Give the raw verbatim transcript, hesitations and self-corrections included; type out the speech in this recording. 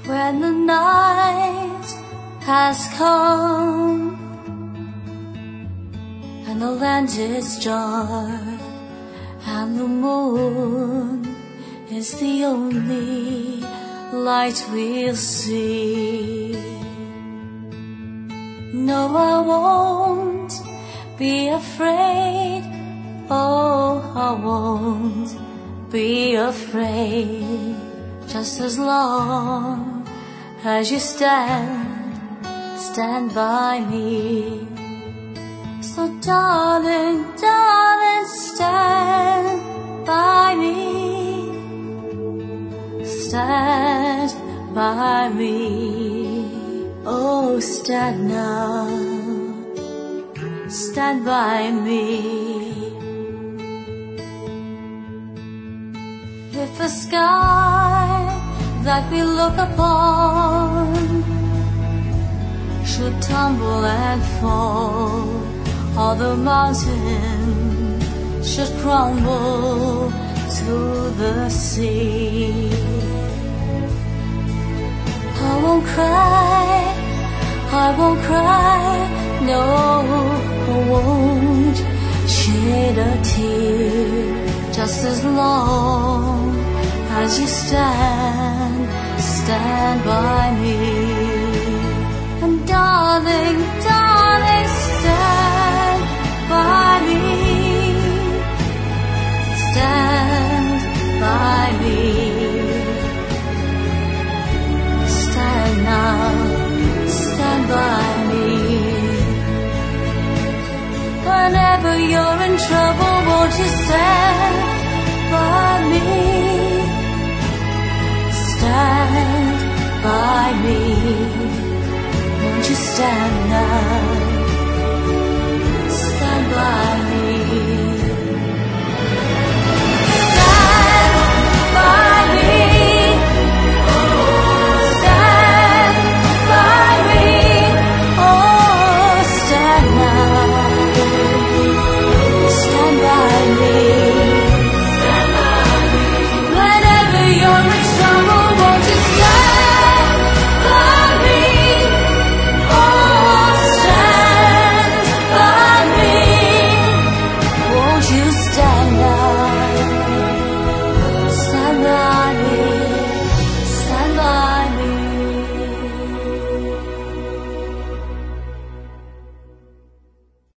When the night has come and the land is dark and the moon is the only light we'll see, no, I won't be afraid. Oh, I won't be afraid, just as long as you stand, stand by me. So darling, darling, stand by me, stand by me. Oh, stand now, stand by me. If the sky that we look upon should tumble and fall, or the mountain should crumble to the sea, I won't cry, I won't cry, no, I won't shed a tear, just as long as you stand, stand by me. And darling, darling, stand by me, stand by me, stand now, stand by me. Whenever you're in trouble, won't you stand by me? Stand by me, won't you stand now?